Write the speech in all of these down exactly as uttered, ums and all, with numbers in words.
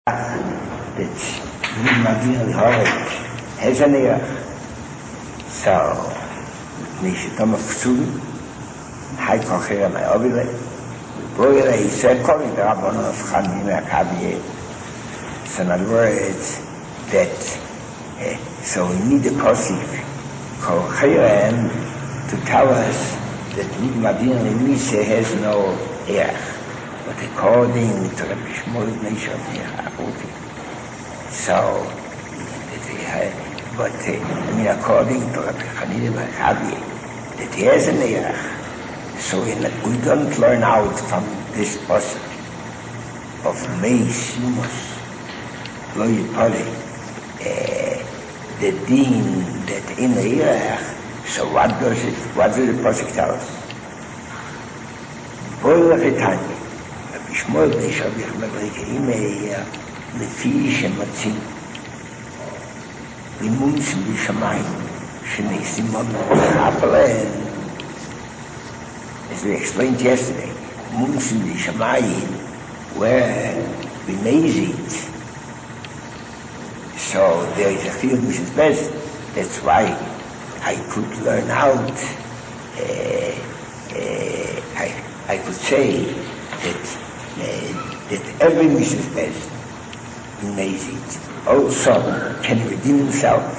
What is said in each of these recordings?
It's Madina Horowitz has an ear. So, Nishitama Fsulu, High Kochera, my Obile, Boyle, he said, calling the Rabbon of Chanina Kabiye. So, in other words, that, uh, so we need a Kosik, Kochera, to tell us that Madina Mise has no ear. But according to the Bishmol Nation of the so, but uh, I mean, according to Rabbi Hanina Maccabi, that he has an erech. So in, we don't learn out from this pasuk of Meis Yumos Lo Yipole the deen that in the erech. So what does it? What does the pasuk tell us? Boil Ritanya, Rabbi Shmuel Beishav Yechmedrike Imei. לפי שמצאים לימונסים בשמיים שנעשים Kaplan, as we explained yesterday, Munsim Bishamayim were bemazed. So there is a field which is best. That's why I could learn out, uh, uh, I, I could say that, uh, that every mission is best. Amazing. Also can redeem himself.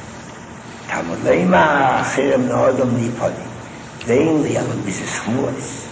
Tamalema Cherem Noodom Nipodi. Vainly on Missus Chmuas.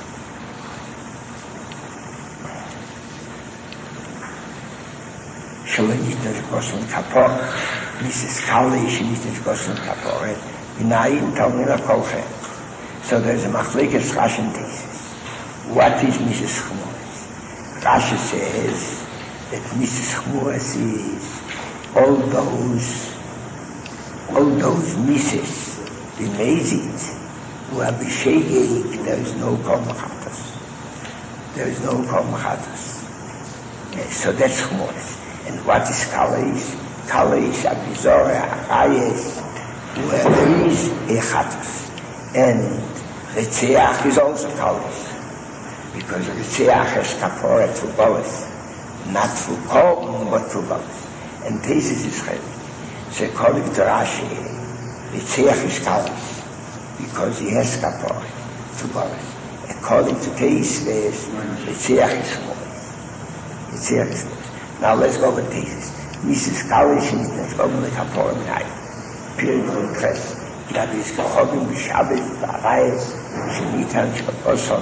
Shalom Yitnash Goshen Kapor. Missus Kali Shinish Goshen Kapor. Inayin Talmina Kolche. So there's a Machlekes Rashi and thesis. What is Missus Chmuas? Rashi says that Missus Chmuas is all those, all those misses, the mazit, who are b'shegeg, there is no kol machatas. There is no kol machatas. Yeah, so that's Chmuas. And what is Kalis? Kalis, Abizorah, Achayes, where there is a chatas. And Ritzeach is also Kalis. Because Ritzeach has kapora to both. Not through Korban, but through both. And Tesis is Chayv. So according to Rashi, Ritzeach is Kalis, because he has kapor through both. According to Tesis, Ritzeach is Chmuas. Ritzeach is Chmuas. Now let's go with Tesis. Missus Kalis is the Chobin the kapor in Hayy. Period of interest. That is Chobin b'Shabbat b'Arayes Shenitan Sh'Poson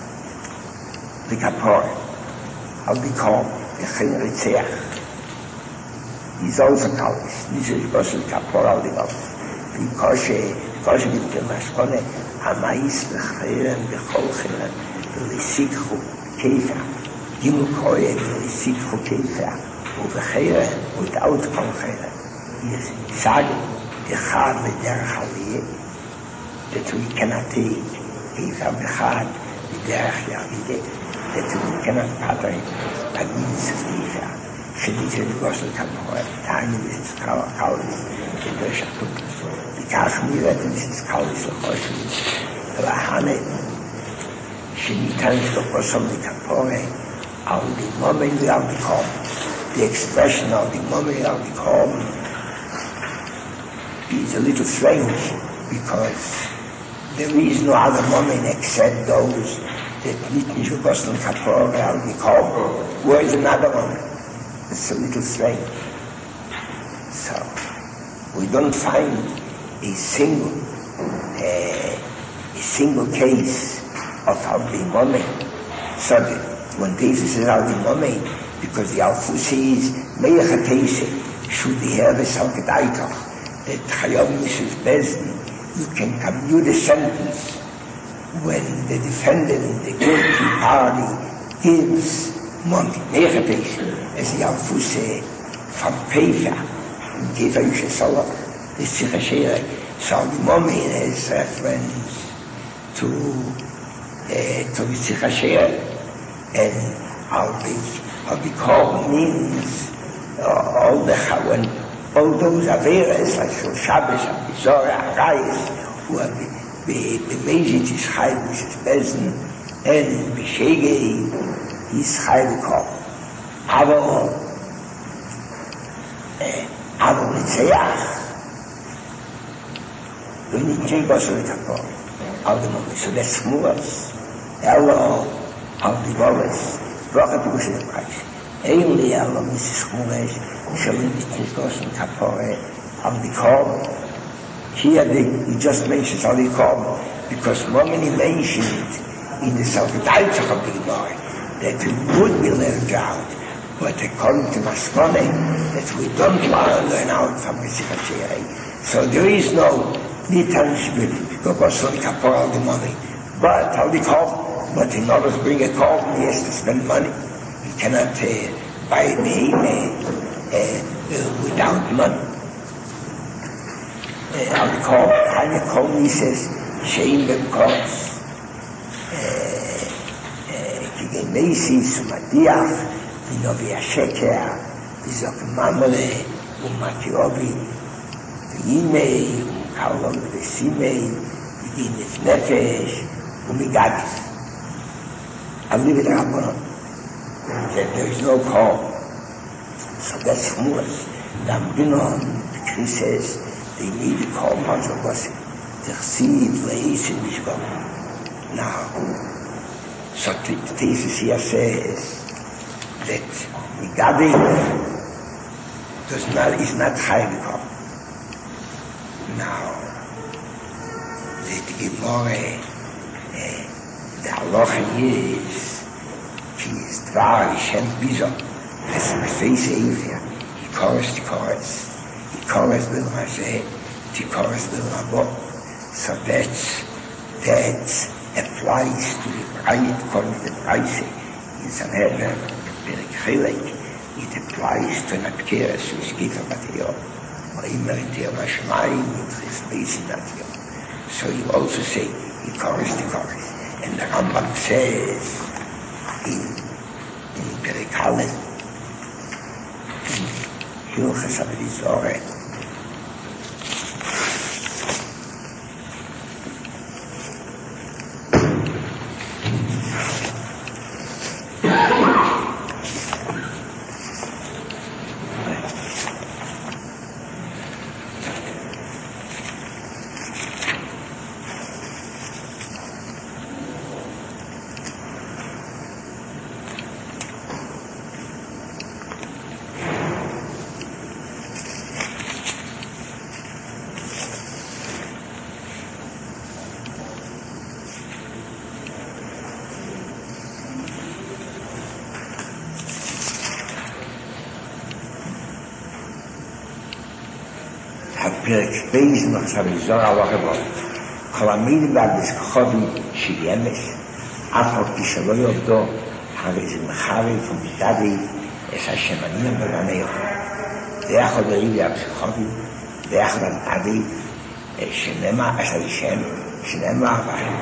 the kapor. I'll be called the Chen Ritzeach. He's also Kalis. This is Goshen Kapor al Divav. Because because with the Mashkone Amais B'Cherem B'Chol Cherem B'Lisikhu Kefa Gimu Koye B'Lisikhu Kefa U'B'Cherem without Kol Cherem. He is Sagin Echad B'Derech Aliyeh that we cannot take Kefa B'Chad B'Derech Yavideh that we cannot pattern a means of Kefa. Shedit is Goshen Kapor, Tiny Missus Kalis, the Doshatukas. The Kachmira, Missus Kalis, the Goshen, the Lahane, Shenitan Sh'Poson the Kapore, al the moment of the Korban. The expression of the moment of the Korban is a little strange because there is no other moment except those that Nitnish Goshen Kapore al the Korban. Where is another moment? It's a little strange. So, we don't find a single, uh, a single case of Al-Bimome. So, that when this is Al-Bimome, because the Al-Fusi is Meyachatese, should the Herves Al-Gedaitoch, that Chayom Missus Bezdin, you can commute the sentence when the defendant, the guilty party, gives money, Meyachatese, as the Al-Fusi from Pefa, and Kefa Yushasola, the Sichashere. So the moment is reference to uh, to the Sichashere, and I'll be I'll be called means uh, all the when all those Averas like Shul Shabbos, Abizorah, Arayis, who are bemazed is Chayv, which is Bezen, and B'Shegei is Chayv Kol. אבל, אבל ניצח, וניצח גוסו לקפור, על דמוני, so that's smooth, אלו, על דיבולס, ואחר פיגוש את הפרייס. Only אלו מיסיס חמורש, שלא ניצח גוסו לקפור, על דיקור, here they, he just mentions how they call because Momini mentioned in the Salvadaitzach of the Gemara that we would be learned out, but according to Maskone, that we don't learn out from the Sikha. So there is no Nitanishbit, because on Kapor the money. But how they call, but in order to bring a call, he has to spend money. He cannot uh, buy a name uh, uh, without money. How they call, eine Kol says, Shein Bemkos, gegen Mesis, Madiach, Vinovi Asheker, Vizok Mamole, Umatiovi, Vimei, Umkalon Vesimei, Viginit Nefesh, Umigadis. I leave it up that there is no call. So that's worse. Damdinon, he says, they need to call much of us. Tersid, Leis, and Mishkov. Now, so the thesis here says that the Gadi does not, is not Chayvikov. Now, the Gemara, uh, the halacha is, he is Dvar, Shem Bizon, as the face Eivia, he chorus the chorus. Chorus will say, the chorus will have so that's, that applies to the price, according to the price, in Sanhedrin, it applies to Natkeres, which gives a material, or Imeritir Mashmaim, with his base in Natkeres. So you also say, he chorus the chorus. And the Rambam says, in, in Perikale, Hilchas Avelizore, פרק בייז מחשב לזור הלוך הבא כל המילים והגדס כחובי שביימס אף על פי שלא יובדו הרי זה מחרי ומתאדי את השמנים ובנאיו ויחד הריב והפסיכובי ויחד המתאדי שנמה אשר שם שנמה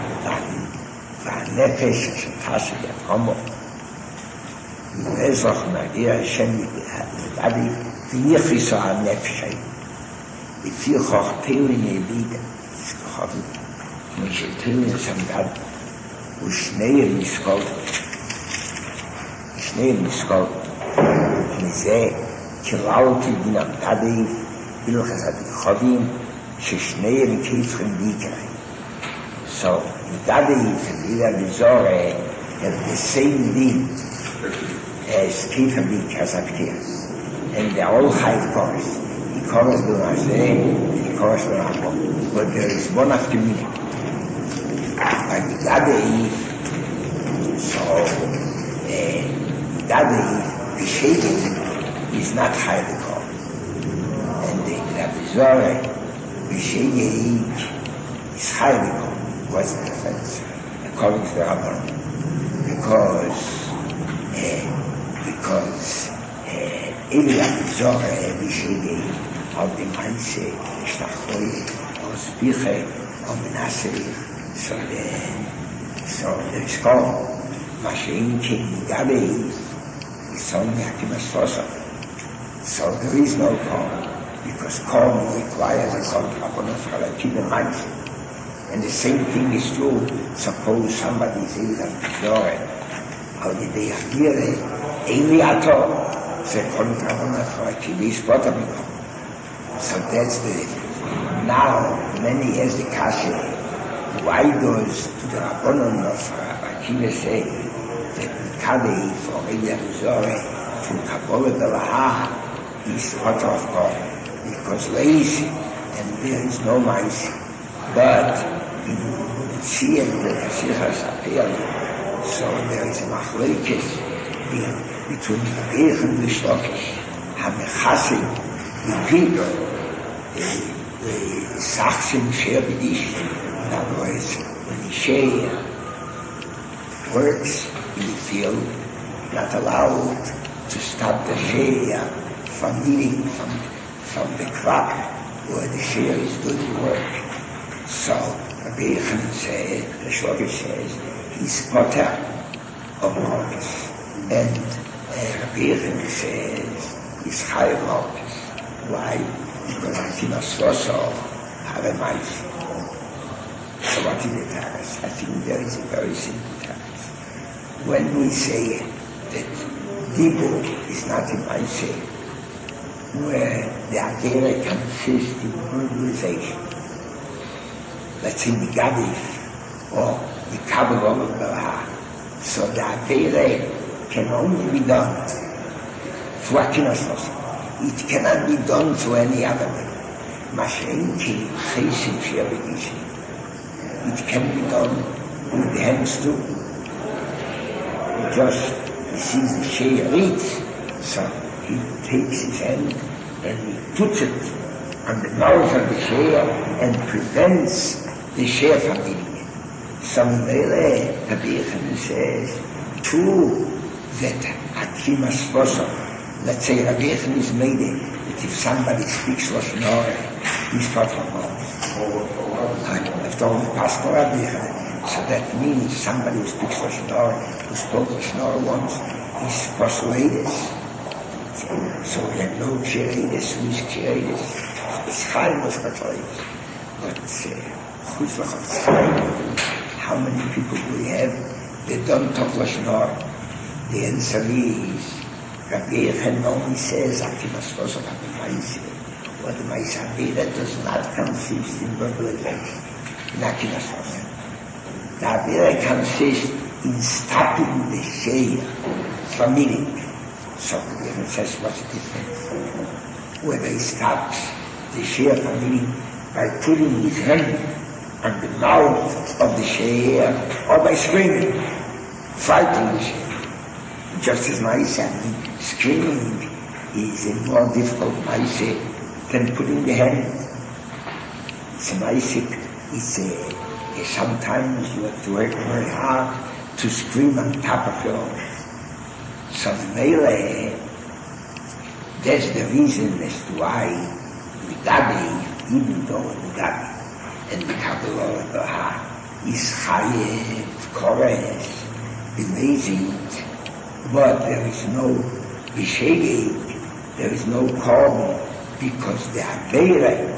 והנפש אשר תעשי יתרומו ואזרח מגיע השם מתאדי ויחיסו הנפש לפי חוך תהילים יביד סכחובי משתהילים סמגד ושניהם מסקול שניהם מסקול מזה כללתי דינם תדיף בלחס התיכובים ששניהם כיפכם ביקרי so תדיף ובילה בזורה have the same din as כיפכם ביקרי as appears and they all high course Chorus will not say, the chorus will not go. But there is one after me. Like the Gadei, so, uh, Gadei, the Shegen, is not highly called. And the Rabizore, the Shegen, is highly called. What's the difference? According to the Rabban. Because, uh, because, uh, every Rabizore, every Shegen, auf dem Manche, Stachoi, aus Biche, auf Menasseri, so the, so there is called, Mashinki, Gabi, Son Yakimas Fosa. So there is no call, because call requires a call upon us, Halakim and Manche. And the same thing is true, suppose somebody is able to ignore it, how did they hear it, Eliato, se contravona for Kibis Potamino. So that's the, now, many years the Kashi, why does the Rabbanon of Rabbi Akiva say that Mikadei for Elia Rizore to Kabbalah Belaha is part of God? Because lazy and there is no mice. But in the Shia, the Kashihas appear, so there is a machlekes between the Reich and the Shlokish, Hamechasim, the Greek, the Sachsen share B'dish. In other words, when the share works in the field, not allowed to stop the share from eating from, from the crop where the share is doing the work. So, Rabbi Yechon says, the Shlokish says, he's potter of Malkus. And uh, Rabbi Yechon says, he's high of Malkus. Why? Because I think a source of have a mice. So what is the taras? I think there is a very simple taras. When we say that Dibur is not a mice, where the Avera consists in verbalization, let's say the Gadif or the Kabbalah of Belaha. So the Avera can only be done through Akinas. It cannot be done through any other way. Mashenki, Cheshim, Shiabedishim. It can be done with the hands too. Just, he sees the Shea reads, so he takes his hand and he puts it on the mouth of the Shea and prevents the Shea from eating it. Some Mele, Rabbi Yechon says, true that Akimas Fosa, let's say Rabbi Yechon is made it, that if somebody speaks Lashon Hara, he's part of God. After all, the pastor Rabbi Yechon, so that means somebody who speaks Lashon Hara, who spoke Lashon Hara once, is persuaded. So we have no Kireides, who is Kireides. It's Chaim was Katolis. But who's uh, Chaim? How many people do we have that don't talk Lashon Hara? The answer is, Rabbi Yechon only says, Akimas Fosa Maise, or the Maise Avera does not consist in verbalization, in Akimas Fosa. The Avera consists in stopping the Shea from eating. So Rabbi Yechon says, what's the difference? Whether he stops the Shea from eating by putting his hand on the mouth of the Shea, or by screaming, fighting the Shea. Just as Maise, I mean, screaming is a more difficult Maise than putting the hand. It's a Maise, it's a, a, sometimes you have to work very hard to scream on top of your own. So Mele, that's the reason as to why the Gabi, even though the Gabi and the Kabbalah of the Ha is Chayev, Kores, amazing, but there is no Bishegeg, there is no carbon, because the Avera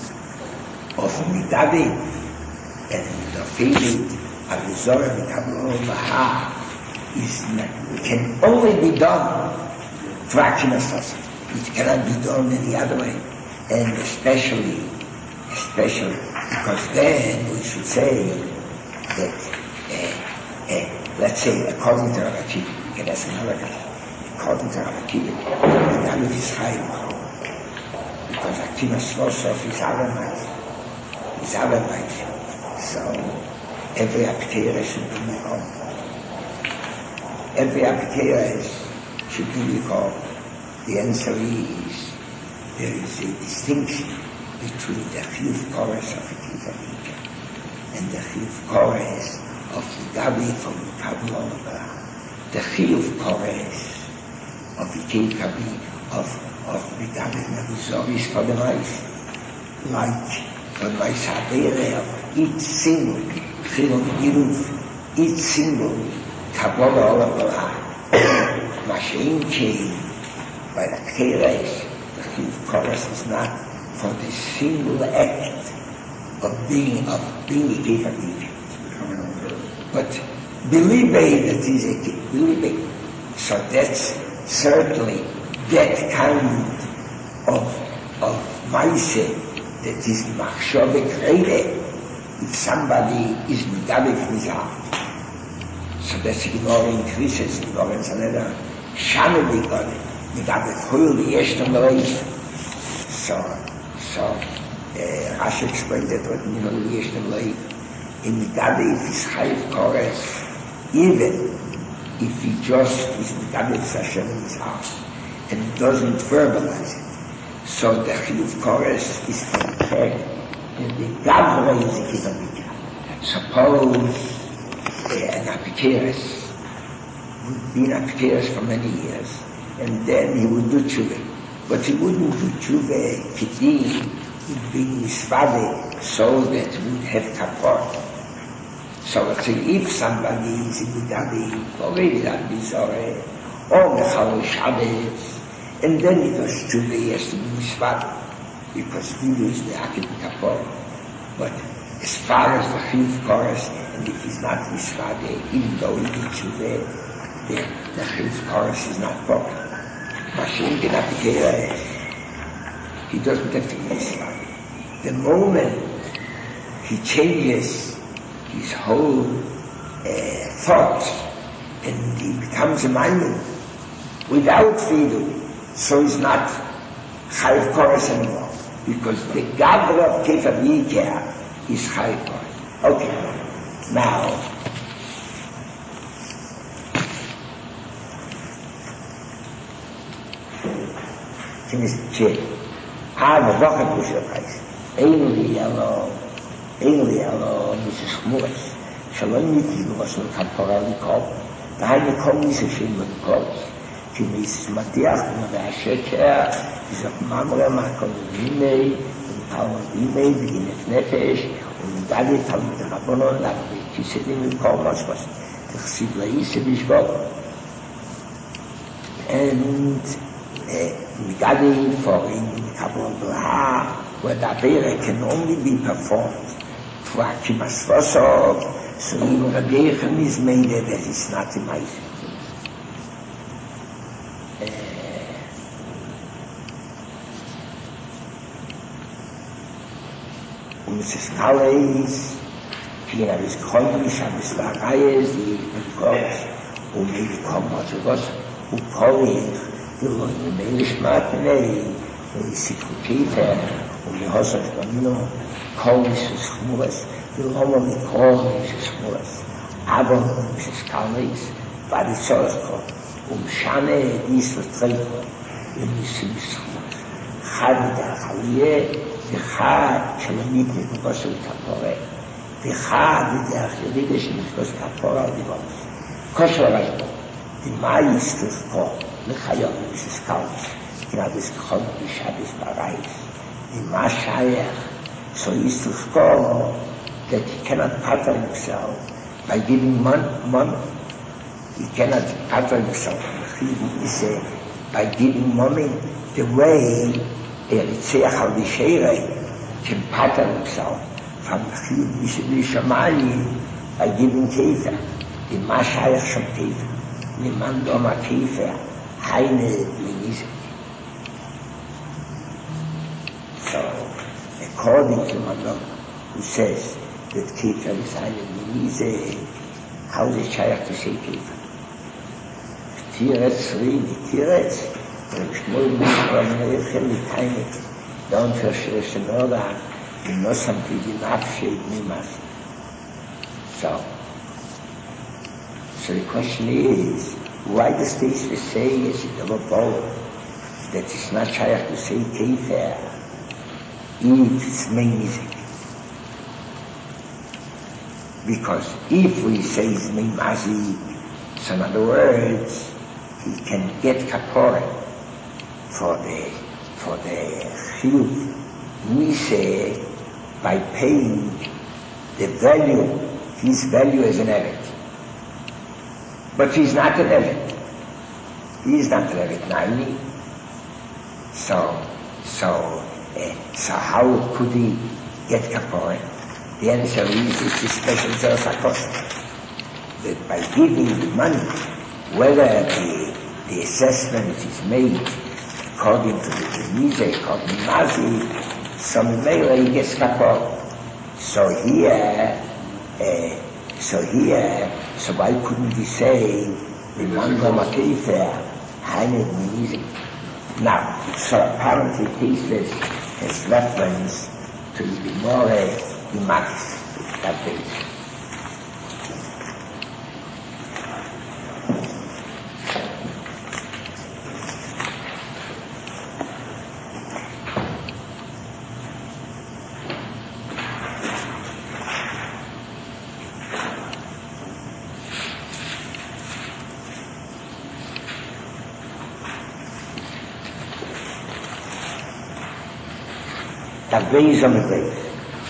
of Midavid and the feeling of the Zohar and Kabbalah of the Ha is not, can only be done through Akinas. It cannot be done any other way, and especially, especially because then we should say that, uh, uh, let's say according to Rabbi Akiva, okay, that's another guy. According to Rabbi Akiva, the David is high because Akiva Slosof is Aramite, is Aramite. So every Aptera should be Mikol. Every Aptera should be Mikol. The answer is there is a distinction between the Chiyuv Kores of Akiva Nika and the Chiyuv Kores of the Gabi from the Kabbalah. The Chiyuv Kores of the Kikabi, of, of the Gabi Nabizor is for the mice. Like for the mice Avera of each single Chiyuv Giruv, each single Kabbalah Olam Mashenki, by the Keres, the Chiyuv Kores is not for the single act of being, of being a Kikabi. But believe me that is a believe me. So that's certainly that kind of of mindset that is machshove krede. If somebody is megabe from his heart, so that's the Gemara increases. The Gemara is another shame megabe megabe chol yeshtem leif. So so uh, Rashi explained that what you know yeshtem leif in megabe if is chayv kores, even if he just is megabe Hashem in his heart and doesn't verbalize it. So the chiyuv kores is compared and the gavra is a kidomika. Suppose uh, an apikeres would be an apikeres for many years, and then he would do tshuva. But he wouldn't do tshuva kiti, would be nisvade, so that he would have kapor. So let's say if somebody is in Gabi, or maybe that bizarre, or mechal Shabbos, and then he does tshuva, he has to be nisvade, because he is the akid kapor. But as far as the chiyuv chorus, and if he's not nisvade, even though he did tshuva, the, the chiyuv chorus is not broken. Mashim can appear, he doesn't have to be nisvade. The moment he changes his whole uh, thought, and he becomes a mind without feeling, so he's not chayv chorus anymore. Because the Gabra of Kefa Yikah is Chayv Kores. Okay, now, finish the check. Ah, the Woche Kusher Preis. Ein li alo, ein li alo, Missus Chmuras. Shalom Yiki, was nur Kapora Likov. Daheim Yikom Missus Shem Likov. כי מיס מטיח ומהשקר, זאת ממרה מהכל מימי, ומתאו מימי בגינף נפש, ומדלי תלמיד רבונון, להביא כיסדים מכל משפס, תחסיד לאיסי בשבוב. And Migadi for in Kabul Blaha, where the Abere can only be performed for Akimas Rosov, so even Rabbi Yechon is made that it's not in my Missus Kales, Kina is Kondri, Shabbos Lagayes, the Gods, who may become much of us, who Polich, the Lord may Lishmatne, who is Sikukita, who the Hosaf Bonino, call Missus Chmuras, the Loma may call Missus Chmuras, Abon, Missus Kales, Varitzorko, um Shane, Isra Treiko, in Missus Chmuras, Chavida Chaliyeh, אחד שלמית נפגוש של כפורה, ואחד בדרך ידידה שנפגוש כפורה על דיבוס. כושר ראינו, ומה יסתוך פה לחיות ובססקלס, כנראה בסכחון בשבס ברייס, ומה שייך, so יסתוך פה, that he cannot pattern himself by giving money, money. He cannot pattern himself by giving money the way Eritzeach al Disheirei can pattern himself from Chiyuv B'Shibli Shamayim by giving Kefer. In Mashayach Shom Kefer, Niman Doma Kefer, Haine L'Nizek. So, according to Mandom, who says that Kefer is Haine L'Nizek, how is it Shayach to say Kefer? Tiretz Rini, Tiretz. Und Shmuel Mishra Meirchen Litainik, don't verschresh an Oda, you know something in Abshed Mimas. So, so the question is, why does this say, as it ever both, that it's not shaykh to say Kefer, if it's main music? Because if we say it's main mazik, so in other words, he can get kapore, for the for the chiyuv mise by paying the value, his value as an eved. But he's not an eved. He is not an eved naini. So so uh, so how could he get kapore? The answer is it's a special zerus hakos, that by giving the money, whether the the assessment is made according to the Gemise, according to Mazi, some Mele gets kapor. So here, uh, so here, so why couldn't he say the Manga Makefer, Hained Gemise? Now, so apparently Tesis has reference to the more Imax, that base. That base on the base.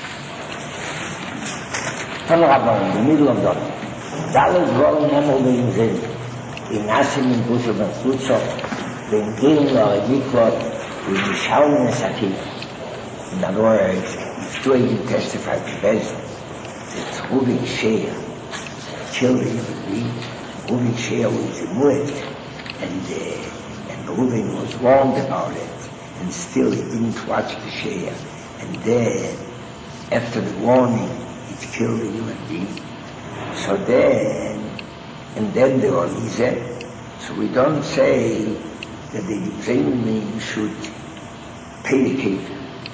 Von Rabban, in the middle of the Dallas rolling Hemel being in in Asim in Busel and Flutzov, being given or Yiklot, in the Shalom and Sakif. In other words, if two agents testified to Bezel, that Rubin Shea killed a human being, Rubin Shea was a muet, and, uh, and Rubin was warned about it, and still he didn't watch the Shea. And then, after the warning, it killed a human being. So then, and then the Olize, so we don't say that the Yisraelim should pay the cake.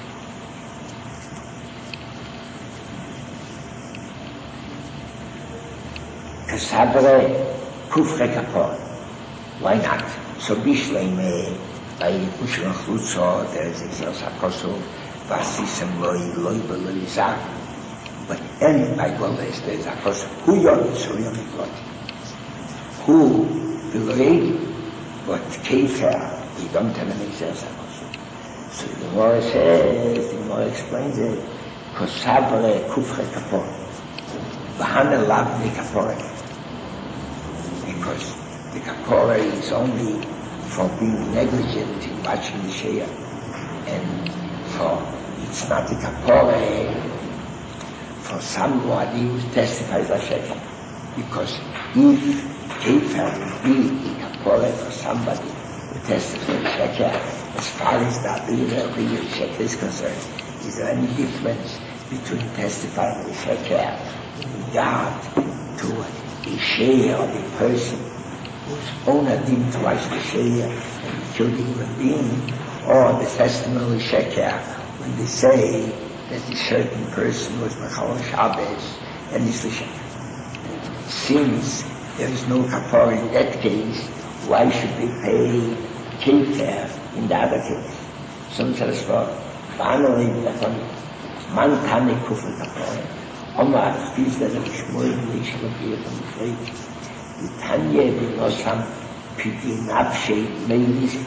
Kasabre Kufre Kapor. Why not? So Bishleim, by Pushman Chutzo, there is a Sakosu, Vasisem Loi, Loi, Loi, Zak. But any Bible is there is a Kosu. Who yon is who yon is who the Loi, but Kefer, we don't have any Sakosu. So the Gemara says, the Gemara explains it, Kosabre Kufre Kapor. Bahana Lav the Kapore. Because the Kapore is only for being negligent in watching the Shea. And for, it's not the Kapore for somebody who testifies a Sheker. Because if Kefer would be the Kapore for somebody who testifies a Sheker, as far as that real, real Sheker is concerned, is there any difference between testifying a Sheker in regard to a Shea of a person whose owner didn't watch the Shea and killed a human being, or the testimony Sheker when they say that a certain person was Mechal Shabbos and is the Sheker. Since there is no kapor in that case, why should they pay Kefer in the other case? Some says, well, finally, man kann nicht kufen kapor. Oma, dies der Schmol nicht kapiert und fragt, die Tanje, die Nosam, Pidin Abschied, Meilis.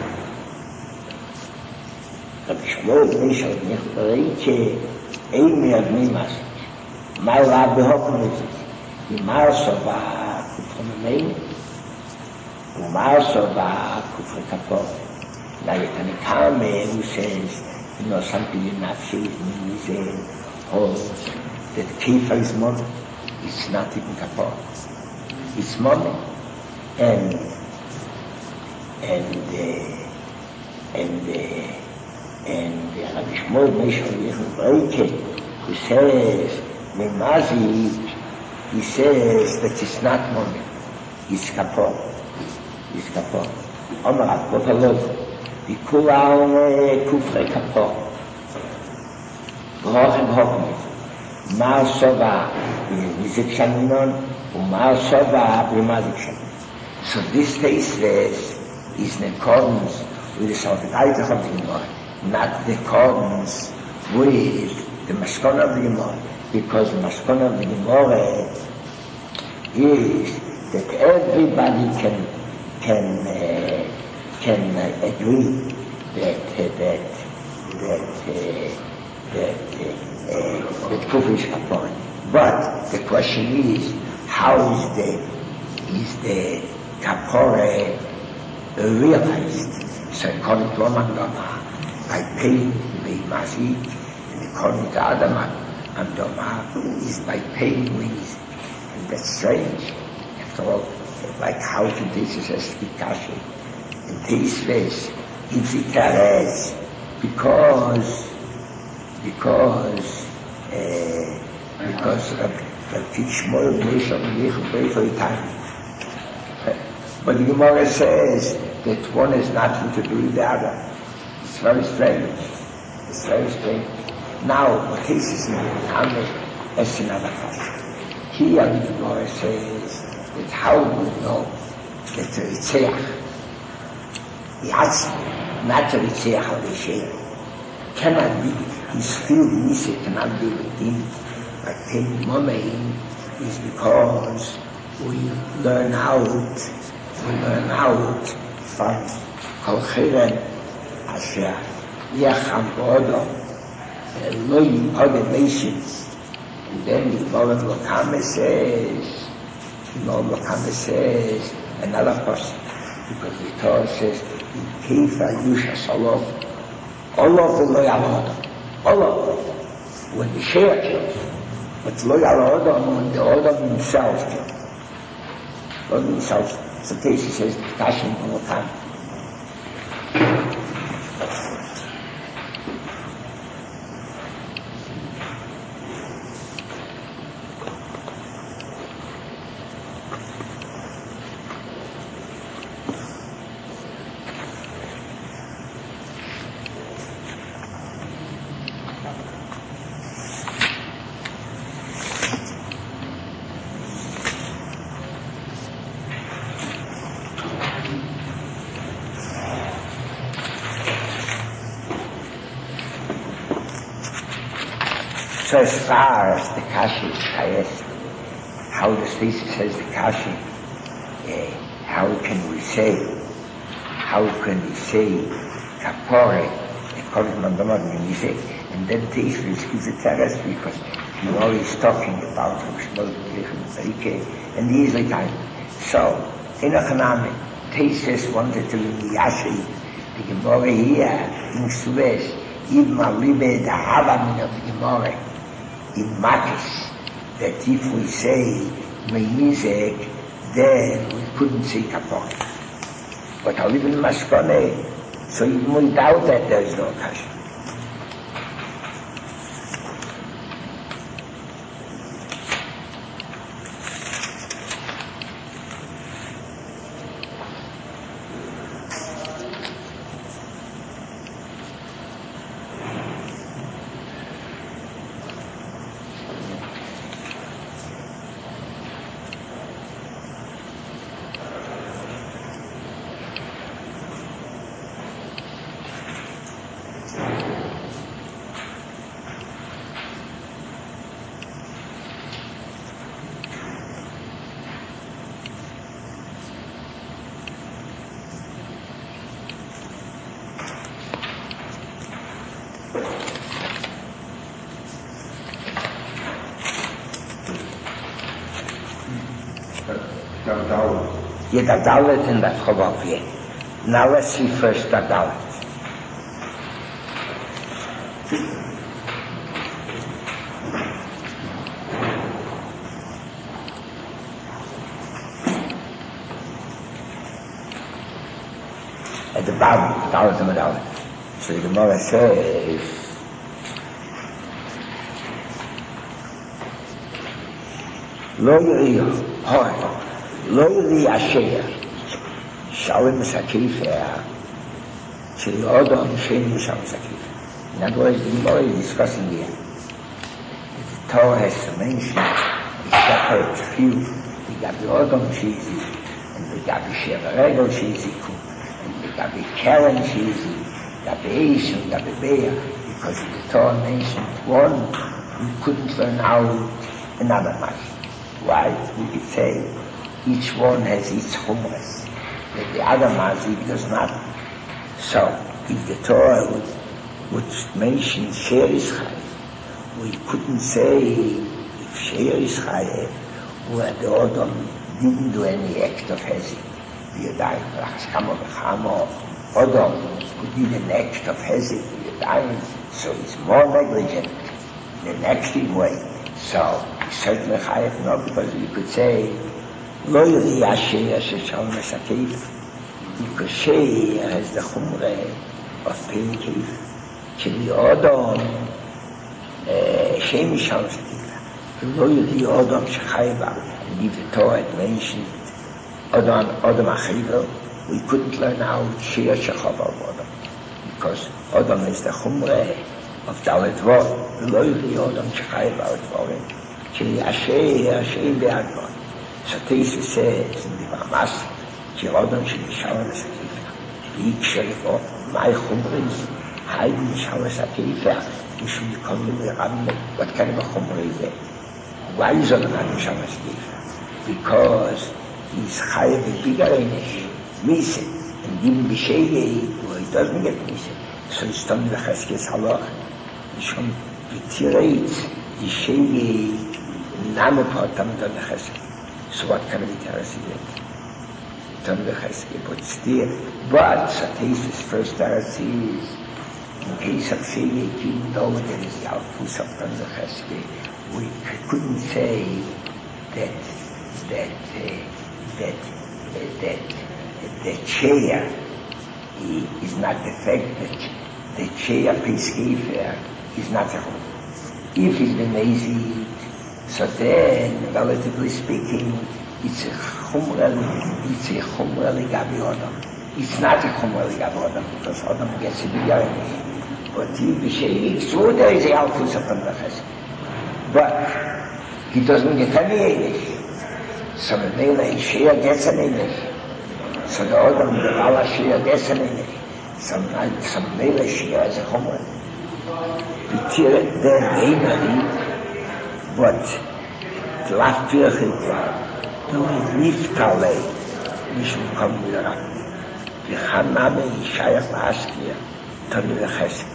Aber Schmol nicht und nicht bereit, ein mehr niemals. Mal war behoffen mit sich. Die Marso war Kufre Memein, und Marso war Kufre Kapor. Na, ich kann nicht kamen, who says, die Nosam, Pidin Abschied, Meilis, holds that Kefer is money. It's not even kapor. It's money. And, and, uh, and, uh, and Rabbi Shmuel Meshach Yechon Breike, who says, Memazi, he says that it's not money. It's kapor. It's kapor. Omar, what a love. Vikulam kufre kapor. Rochem hochmet. Mal Sova Mizik Shaminon, Mal Sova Brimazik Shaminon. So this thesis is in accordance with the Salvadite of the Gemara, not the accordance with the Mashkon of the Gemara, because the Mashkon of the Gemara is that everybody can can uh, can uh, agree that uh, that that uh, that uh, uh, that kufr is kapor. But the question is, how is the is the kapor uh, realized? So according to Oman Doma, by paying the Mazid, and according to Adam and Doma, is by paying ways. And that's strange. After all, like how to teach us as Kikashi. And teach this, gives it caress, because, because, uh, because of the teach more nation, very time. But the Gemara says that one has nothing to do with the other. It's very strange. It's very strange. Now, what is this in the Talmud? That's another question. Here the Gemara says that how we know that the Ritzeach, the Atzmi, not the Ritzeach of the Sheer, cannot be, his field Nisa cannot be within, but Ten Momein is because we learn out, we learn out from Kol Cheren Asher Yacham Bo'odom, Lo Yipod nations. And then the Gemara Lokama says, the Gemara Lokama says, another person, because the Torah says, Kefa Yusha Salom, Olov Lo Yalodom, Olov, when the Sheer kills, but Lo Yalodom, when the Odom himself kills. Odom himself, so Teishi says, Tashim Lokama. So as far as the Kashi is Kayes, how the thesis says the Kashi, uh, how can we say, how can we say Kapore, and then the issue is a terrace, because he always talking about and easily time. So, in a Hanami, thesis wanted to be Yashi, the Gemara here, in Suez, even a libe the Havamin of the Gemara, in Makis, that if we say Meinizek, then we couldn't say Kapore. But I live in Maskone, so even we doubt that there is no Kasha. Yeah, the Dalet in that Chabab, yeah. Now let's see first the Dalet. At the bottom, the Dalet and the Dalet. So the Gemara says, Lo Yiriyo, Hoi, Lo Yiri Asher, Shalom Sakifah, Shri Odom Sheni Shalom Sakifah. In other words, the Gemara is discussing here. The Torah has to mention the separate few, the Gabi Odom Shizi, and the Gabi Sheva Regel Shizi, and the Gabi Karen Shizi, Gabi Eish and Gabi Beah, because if the Torah mentioned one, we couldn't learn out another much. Why? We could say each one has its hummus, that the other mazik does not. So, if the Torah would, would mention Sheer Yisrael, we couldn't say if Sheer Yisrael, where the Odom didn't do any act of hezek. V'yadayim, Rachskamo V'chamo, Odom who did an act of hezek, V'yadayim, so it's more negligent in an active way. So, certainly Chayev no, because we could say לא יודע שיש שם מסכיף, יקושי has the חומרה of pain cave, כי אדם שם שם מסכיף, לא יודע אדם שחי בה, die the Torah had mentioned, אדם, אדם אחר, we couldn't learn out שיש שחבר באדם, because אדם is the חומרה of Dalet Vod, ולא יודע אדם שחי בה דברים, כי השם, השם באדמה. So Teisa says in the Mamas, כי אדם שנשאר לסקיפה, ויקשר לבוא, מה חומריז? הייד נשאר לסקיפה, משום יקום לרבנה, what kind of a חומר is that? Why is Adam נשאר לסקיפה? Because he's חי בגיגר אינש, מיסה, and even בשגי, well, he doesn't get מיסה. So he's done the Cheskes Halach, משום ותירץ, die שגי, נאמה פרטם דן לחסקי. So what kind of interest is it? Done the Cheskei, but still, but Sateisa's first arts is, in case of Shegei, even though there is the outputs of Done the Cheskei, we couldn't say that, that, uh, that, uh, that, uh, the chair is not the fact that the chair Peskefer is not a home. If it's been lazy, so then, relatively speaking, it's a chumra, it's a chumra legabi Adam. It's not a chumra legabi Adam, because Adam gets to be young. But if the Sheikh, so there is a alphus upon the chesed. But he doesn't get any Eidish. So the Mela Shea gets an Eidish. So the Adam, the Lala Shea gets an Eidish. Some, some Mela Shea has a chumra. Then mainly, but the last Pirchit, do it Niftale, Mishum Kom Mirabni. The Haname Yishayach Lashkia, Tanu Lecheski.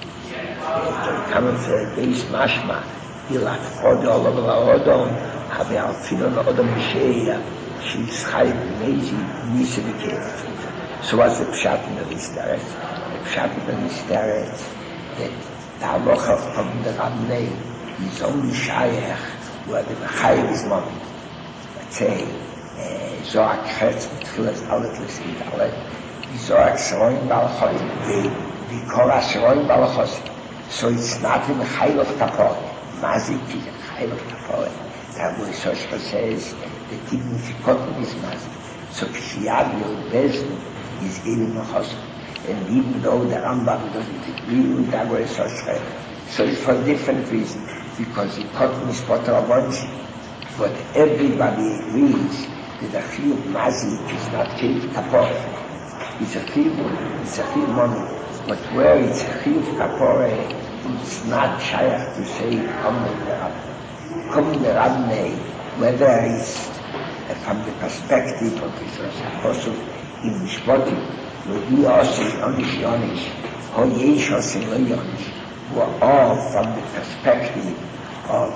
The comment said, Beis Mashma, Ilat Fodi Olam La'odom, Habe Alfino La'odom Misheya, She's Chayim B'nezi, Nisa B'kei. So what's the Pshat in the Listeret? The Pshat in the Listeret, that the Halacha of Kom Mirabni is only Shayach, where the Chayiv is not. Let's say, Zohar Kretz, B'tchilas Dalet L'Skid Dalet, the Zohar Shroim Balachos, the Korah Shroim Balachos. So it's not in the Chayiv of Kapor. Mazik is a Chayiv of Kapor. That way Soshka says, the Tignificotum is Mazik. So Kshiyad Yod Bezin is giving Machos. And even though the Rambam doesn't agree with that way Soshka, so it's for different reasons. Because he caught me spot of bunch, but everybody agrees that the Chiyuv Mazik is not Chiyuv Kapore. It's a Chiyuv, it's a Chiyuv Money. But where it's a Chiyuv Kapore, it's not Shayach to say, Kom L'Rabnei. Kom L'Rabnei, whether it's uh, from the perspective of Israel's Apostle in Mishpotim, where we are saying Onish Yonish, Ho Yesh Osin Lo Yonish, were all from the perspective of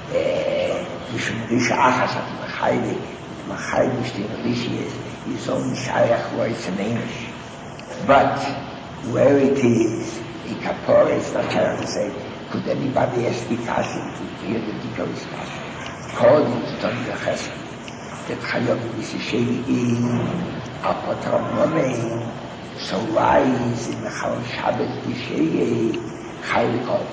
Mishum Risha Achas at Machayli, Machayli Shtin Rishi is only Shayach where it's an English. But where it is, in Kapora, it's not Shayach to say, could anybody ask the Kasim to hear the Dikar is Kasim? According to Tony the Chesed, that Chayot is a Shei Apotra Momein, so why is in the Chal Shabbat the Shei Chaylik Ol?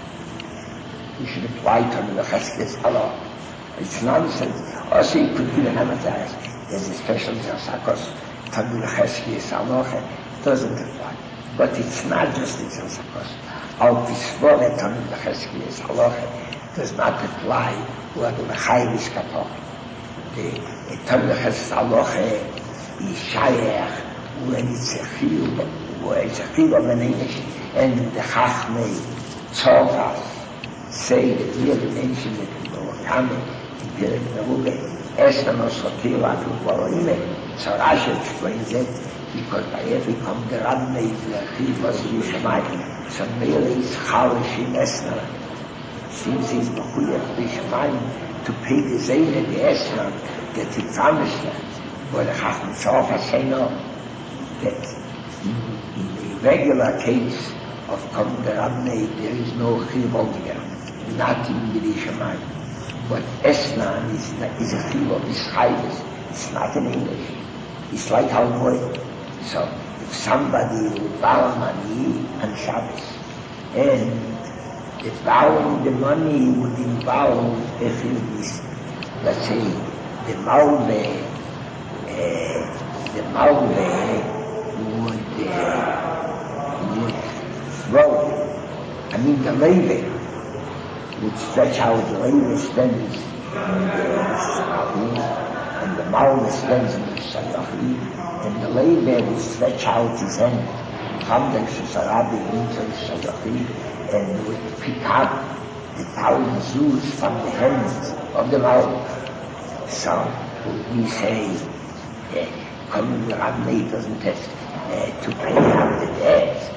We should apply to the Cheskes Halach. It's nonsense. Also, you could even emphasize there's a special Zasakos, Tanu Cheskes Halach, doesn't apply. But it's not just the Zasakos. Al Pisvore Tanu Cheskes Halach does not apply where the Chayil is Kapor. The Tanu Cheskes Halach is Shayach when it's a Chiyuv, where it's a Chiyuv of an English, and the Chachmei Tzorfas say that we have mentioned that in Bawakame, in Perek Meruge, Esther no Sotil Atu Bawakame, so Rashi explains it, because by every come the Rabnei V'Achiv was Yishamayim, so Mele is Chalish in Esther, since he's Mechuyach Yishamayim, to pay the Zayn and the Esther, that he promised them, but the Chachmei Tzorfas say no, that in, in the regular case of Kom the Rabnei, there is no Chiv altogether. Not in the Shamayim. But Esnan is, is a feel of Israelis. It's not in English. It's like Halmoy. So if somebody will borrow money on Shabbos, and if borrowing the money would involve a feel is, let's say, the Malve, uh, the Malve would, uh, would throw, I mean the Leve would stretch out the Leve spends in the Sahib, and the Malve spends in the Sahib, and the Leve would stretch out his hand from the Sahib into the Sahib, and would pick up the thousand zoos from the hands of the Malve. So we say, Common Rabbi doesn't test uh, to pay out the debt.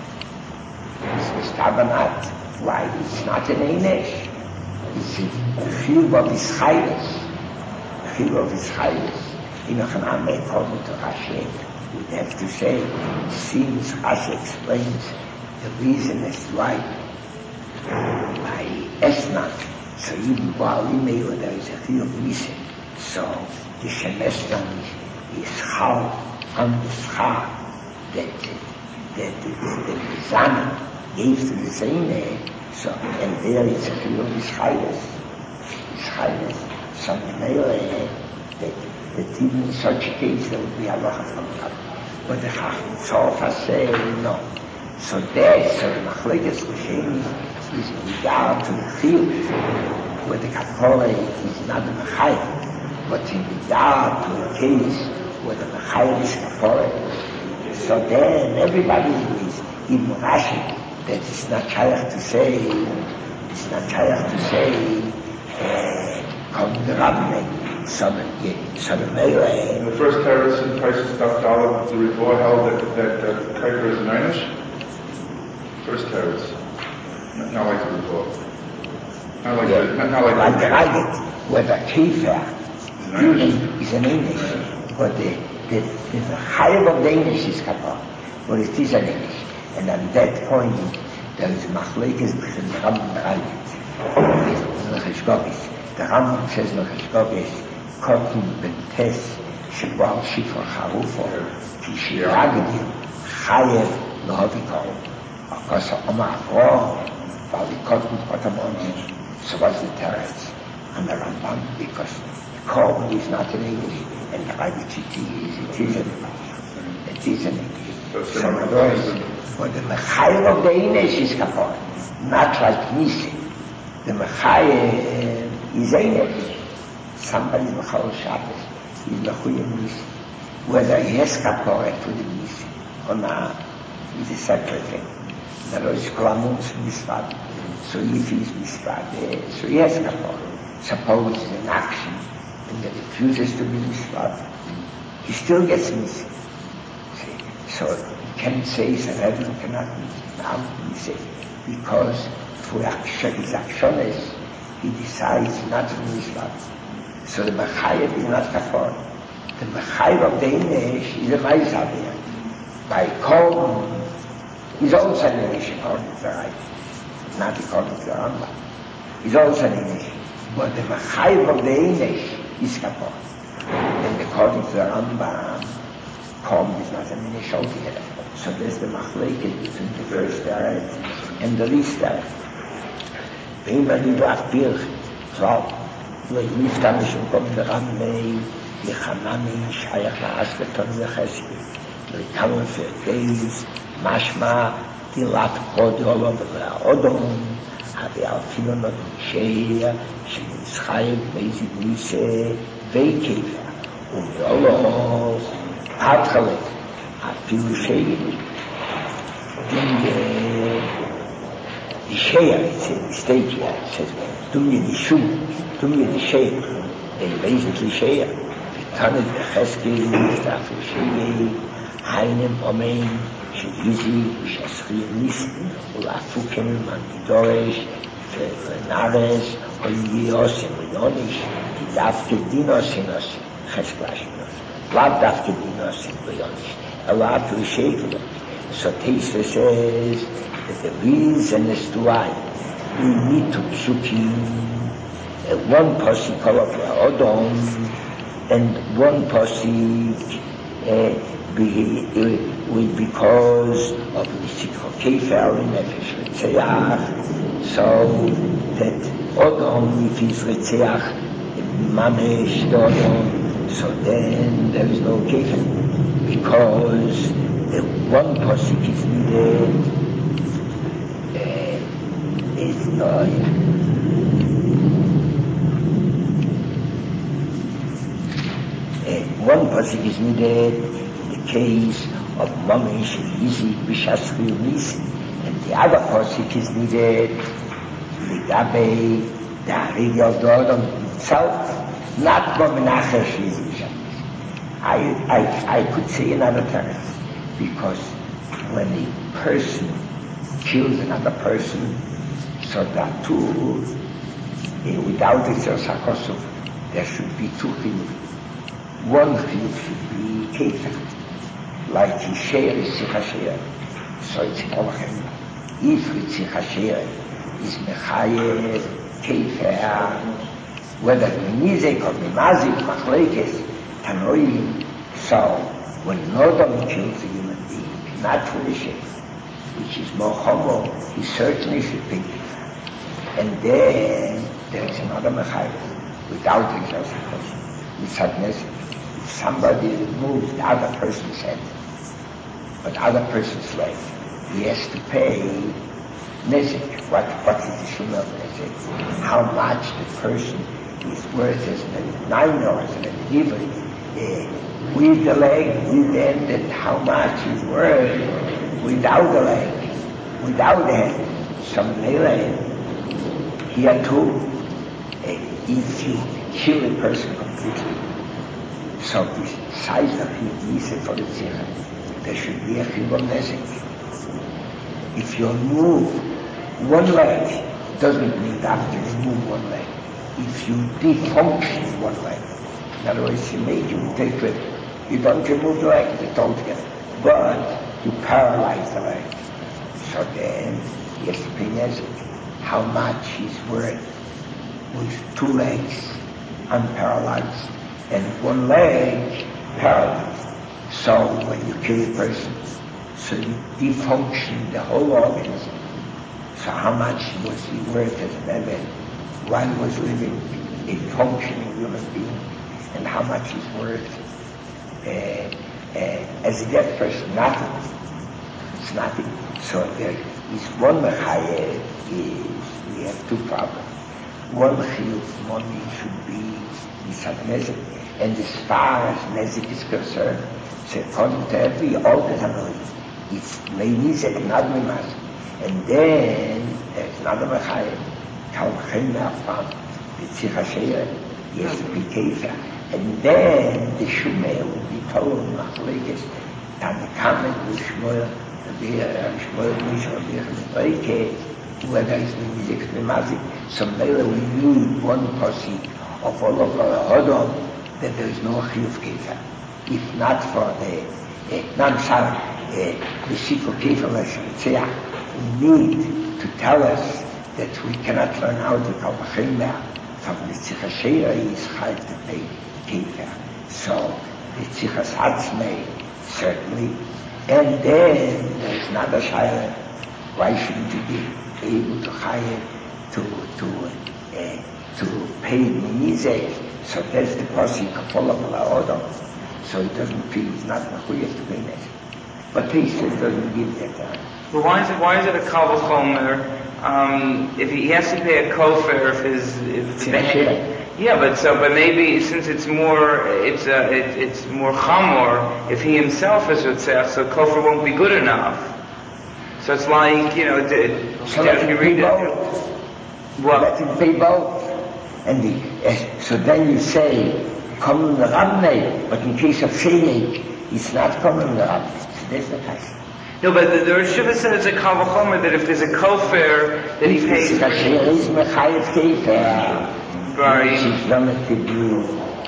It's Tabanat. Why? It's not an Einesh. It's the field of Israelis. The field of Israelis. Inochanam may call it to Rashi. We'd have to say, since Rashi explains the reason as to why by Esnat, so even while there is a field of Misa. So the Shemestan is how on the Schar that that the Zana gave to the Zene. So and there is a few of Israelis. Israelis. So that that even in such a case there would be Allah from God. But the Chacham Tzorfa say no. So there, so the Machlekes Rishonim is in regard to the field where the Kapore is not the Machayim. But in regard to a case where the Machayim is Kapore, so then everybody agrees, even Rashi, that it's not shaykh to say, it's not shaykh to say, Kol Rabbe, so the Meire. In the first terrace in Price's Daf Dalet, the report held that that uh, Kuiper is an Einish. First terrace, not, not like the report. Not like yeah. the, not, not like, like the Ragged, where the Kiefer is an English, but the, the, the higher of the English is Kappa, but it is an English. And at that point, there is Machlekes between the Rambam and the Rambam. The Rambam says Mecheshkobis, Kotum ben Tes, Shebal Shifra Charufo, Kishi Ragedim, Chayev Lohovikol, Akosa Oma Avro, Vali Kotum Kotamoni. So what's the teretz on the Rambam? Because Korban is not in English, and the Rabbit is, it is in English. It is in English. So in other words, but the Mechayim of the English is Kapor, not like Nisi. The Mechayim is English. Somebody Mechal Shabbos is Mechuyim Nisi. Whether he has Kapor to the Nisi or not is a separate thing. There is Klamun's Misvad. So if he is Misvad, so he has Kapor. Suppose an action and he refuses to be Misvad, he still gets missing. So you can't say Sanhedrin cannot be now, he says, because for his actions he decides not to be Misvad. So the Mechayev is not Kapor. The Mechayev of the English is a Maizabiyah. By Korban, he's also an English according to the right, not according to the Rambam. He's also an English. But the Mechayev of the English is Kapor. And according to the Rambam, Korban is not an English altogether. So there's the Machlekes between the first Teretz and the least Teretz. Ve'imani v'achpir, so, Le'yifta mishum kom derambei, Yechanami, Shayach la'asketon v'chespi, Le'kamun f'erdeis, Mashma, Tilat kodolov v'la'odom, Havi alfino not misheya, Shemitzchayim b'ezid nise, Ve'kever, U'me'olos, Atchalet, Afilu sheyin, Dum ye, the Sheya, it's a mistake here, it says, Dum ye Dishu, Dum ye Disheya, they basically Sheya, V'tanet v'cheskel, V'tafu Sheya, Hainem Omein, Sheyizi, V'shaschi Nis, U'lafukem, Mandidoresh, V'nares, Oyiyosim, V'yonish, V'davke Dinosim, Chesklashim, Lav Davke Dinosim, V'yonish, Alafu Sheya. So Teisha says that the reason as to why we need to psukim uh, one posik of Odom, and one posik uh, be, uh, because of Mitzvah Kefer in Nefesh Ritzeach, so that Odom, if he's Ritzeach, Mamesh Odom, so then there is no Kefer, because the one posik is needed, uh, is not. One pasuk is needed in the case of Mamish Yizik B'Shasri Unis, and the other pasuk is needed Ligabe the Harigi of the Odom itself, not Bomenachesh Yizik B'Shasri. I, I, I could say another term, because when a person kills another person, so that too, without the Tzosakosov, there should be two things. One thing should be kefer, like Yisheir is Tzich so it's Olachem. If Tzich is Mechaye, kefer, whether Nizek or Mimazik, Machlekes, Tanoim, so when Nodam kills a human being, naturally Sheikh, which is more homo, he certainly should pay kefer. And then there is another Mechaye, without exhaustion, it's Hadnesik. Somebody removes the other person's head, but the other person's leg, he has to pay nezik. What, what is the shuma of nezik? How much the person is worth as an nine or as an giver, uh, with the leg, with the end, and how much is worth without the leg, without the head. Some leg, here too, uh, if you kill a person completely, so the size of his knees for the tzira, there should be a chibur nezik. If you remove one leg, it doesn't mean that you remove one leg. If you defunction one leg, in other words, you make you take it, you don't remove the leg, it's altogether, but you paralyze the leg. So then, he has to pay nezik. How much he's worth with two legs unparalyzed, and one leg paralyzed. So when you kill a person, so you defunction the whole organism. So how much was he worth as an event while he was living, a functioning human being, and how much he's worth uh, uh, as a dead person? Nothing. It's nothing. So there is one mechaye is, we have two problems. One chiyuv money should be Yisad Nezik, and as far as Nezik is concerned, so according to every old Tanoi, it's Leinizek, not Mimaz. And then there's another Mechayim, Kalvachem Me'afam, the Tzich HaSheir, yes, the Kefer. And then the Shumeh will be told, Machlekes, Tanakamen, Shmuel, Shmuel, Mishra, Mishra, whether it's Leinizek, Mimazik. So maybe we need one posik of all of our Hodom, that there is no chiyuv kefer. If not for the, uh, not sorry, the Sifo kefer l'shmitziach, we need to tell us that we cannot learn out the Kalvachim from the Tzich HaSheira is chayv to pay kefer. So the Tzichas Atzmei, certainly, and then there is another shayla, why shouldn't you be able to chayv to to uh, to pay Nizek, so that's the posik of all of our order. So he doesn't feel he's not mechuyev to pay Nizek. But he still doesn't give that time. But why is it why is it a kal v'chomer? Um, if he, he has to pay a kofer if his if the bank, yeah, but so but maybe since it's more it's uh, it, it's more chamor if he himself is ritzach, so kofer won't be good enough. So it's like you know. It, so let him pay both. Well, let him pay both. And the, uh, so then you say, come in the Rabnei, but in case of Sheinik, it's not coming in the Rabnei. So there's the case. No, but the, the Rosh Hashanah says a kal v'chomer that if there's a kofer, that he pays. It's a Sheir is mechayev kefer. Right. She's not to do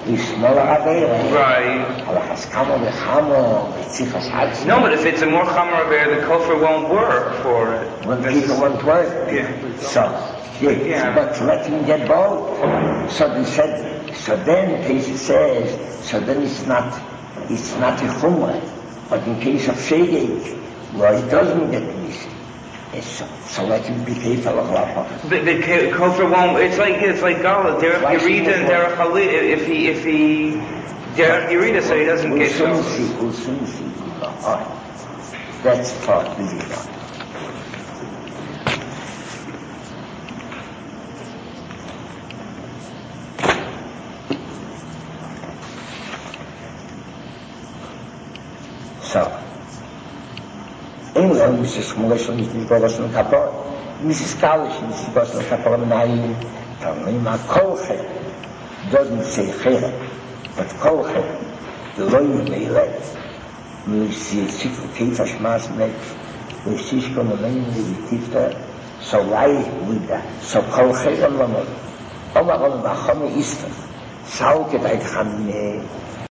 is smaller Avera. Right. Halachas Kamo V'chamo, V'tzichas Hatzim. No, but if it's a more Chamor Avera, the kofar won't work for it. When people won't work. Yeah. So, yeah, Yeah. but let him get both. So they said, so then, Pesach says, so then it's not, it's not a Chumrah. But in case of Shegeg, well, it doesn't get missed. So, so let him be careful of Lapa. The, the kofar won't. It's like it's like Gala. Derech Yerida and Derech Halil. If he if he Derech Yerida, so he doesn't we'll get soon so. see. We'll soon see. All right. That's the part we did not. So. England, Missus Shmuel, Missus Gogoshon Kapor, Missus Kalish, Missus Gogoshon Kapor, Naim, Talmima, Kolche, doesn't say Chere, but Kolche, the Loim Meile, Missus Tifta Shmas Mek, Missus Konolim, Tifta, so why with that? So Kolche, Lamon, Oma Rom Bachome Istaf, Sauke Veit Chamine,